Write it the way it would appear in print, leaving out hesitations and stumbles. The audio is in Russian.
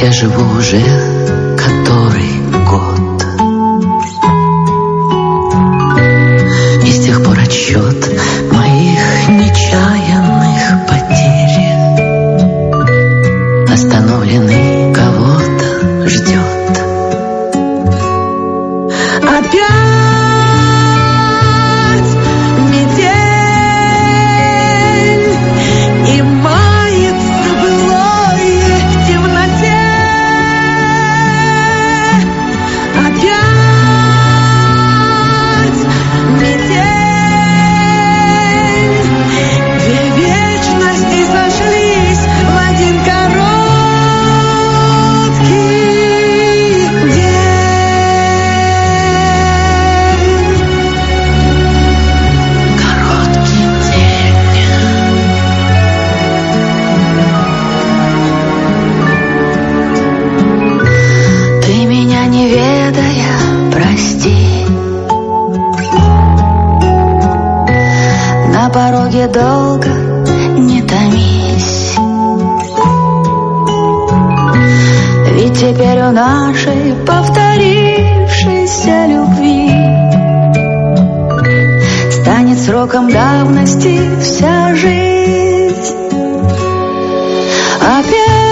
Я живу уже который год, и с тех пор отсчет моих нечаянных потерь остановленный кого-то ждет. Опять метель, и мается былое в темноте. Опять метель, две вечности сошлись в один короткий день. Ты меня не ведая, прости. На пороге долго не томись, ведь теперь у нашей повторившейся любви станет сроком давности вся жизнь. Опять